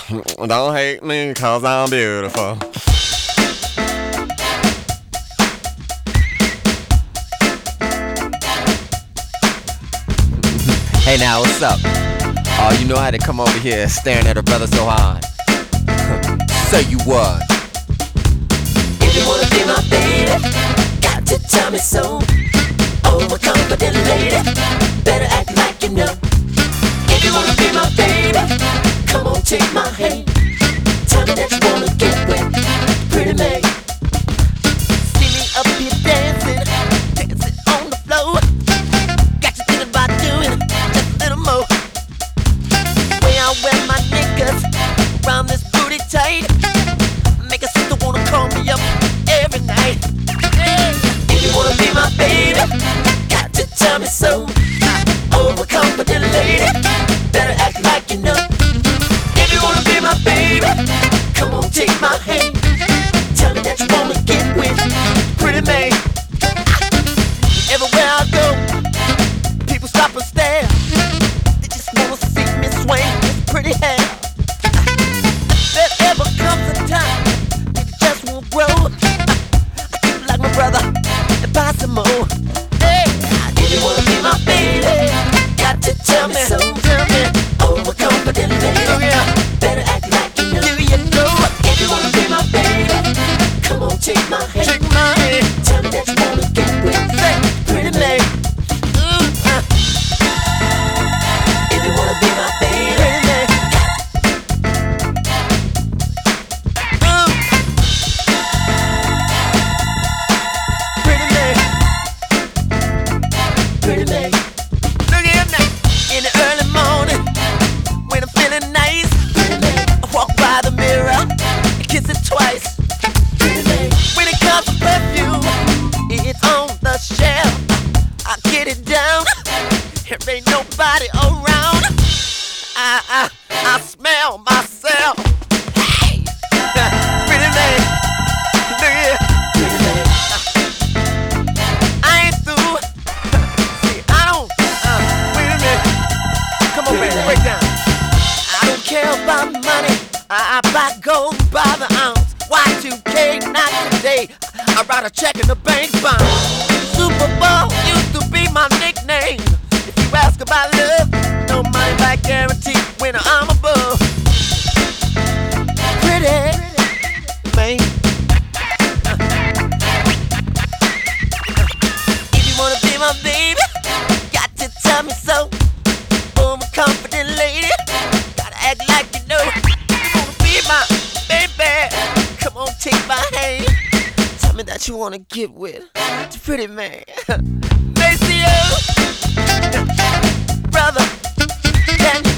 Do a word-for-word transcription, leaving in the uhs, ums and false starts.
Don't hate me cause I'm beautiful. Hey now, what's up? Oh, you know how to come over here staring at a brother so hard. Say you what? If you wanna be my baby, got to tell me so. Overconfident lady, better act like you know. If you wanna be my baby, come on, take my hand. Tell me that you wanna get wet, pretty maid. See me up here dancing, dancing on the floor. Got you thinking about doing just a little more. Way I wear my knickers around this booty tight, make a sister wanna call me up every night. Hey. If you wanna be my baby, got to tell me so. Overconfident lady, better act like you know. If you wanna be my baby, come on, take my hand. Tell me that you wanna get with pretty maid. Everywhere I go, people stop and stare. They just wanna see me swing this pretty hair. There ever comes a time it just won't grow. I keep like my brother and buy some more. Hey, if you wanna be my baby, got to tell me so. Tell me, overconfident lady, oh yeah, better act like you know. Do you know? If you wanna be my baby, come on, take my hand. Take my hand. Tell me that you wanna get with pretty maid. Ooh, uh. If you wanna be my baby, pretty maid. Ooh, pretty maid, pretty maid. Look at now, in the early morning, when I'm feeling nice, I walk by the mirror and kiss it twice. When it comes to perfume, it's on the shelf. I get it down, there ain't nobody around. I, I, I smell myself. Hey, pretty maid, look here. I ain't through. See, I don't. Uh, wait a minute. Come on, baby, break down. I don't care about money. I, I buy gold by the ounce. Y two K, not today. I write a check in the bank bounce. Super Bowl used to be my nickname. If you ask about love, no money back guarantee when I'm above. Pretty, man. If you wanna be my baby, got to tell me so. Overconfident lady, gotta act like you know. You wanna be my baby, come on, take my hand. Tell me that you wanna get with the pretty man. Maceo, brother, can you